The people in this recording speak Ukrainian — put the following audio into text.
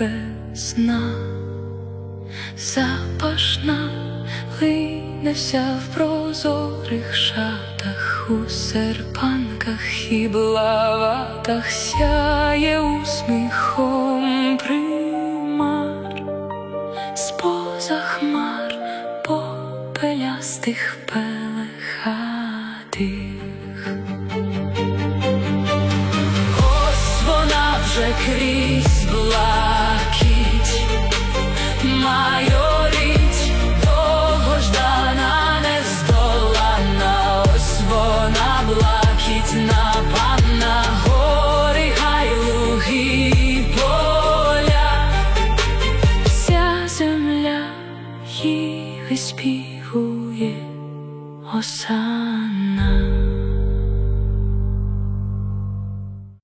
весна, запашна, лине вся в прозорих шатах, у серпанках і блаватах, сяє усміхом примар, споза хмар попелястих пелехатих. Ось вона вже крізь блакить майорить, довгождана, нездоланна. Ось вона, блакитна панна, гори, гай, луги і поля. Вся земля їй виспівує осанна.